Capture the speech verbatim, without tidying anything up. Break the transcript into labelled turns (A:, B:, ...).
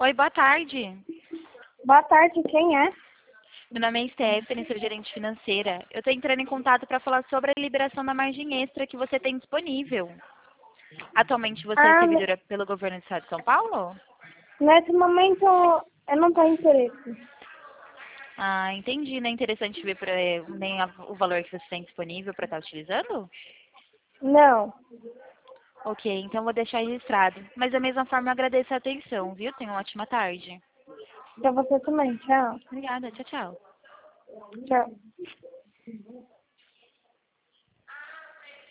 A: Oi, boa tarde.
B: Boa tarde, quem é?
A: Meu nome é Stephanie, sou gerente financeira. Eu estou entrando em contato para falar sobre a liberação da margem extra que você tem disponível. Atualmente você é
B: Ah, ne-
A: servidora pelo governo do estado de São Paulo?
B: nesse momento eu não tenho interesse.
A: Ah, entendi. Não é interessante ver pra, eh, nem a- o valor que você tem disponível para estar utilizando?
B: Não.
A: Ok, então vou deixar registrado. Mas da mesma forma eu agradeço a atenção, viu? Tenha uma ótima tarde.
B: Pra você também, tchau.
A: Obrigada, tchau, tchau.
B: Tchau.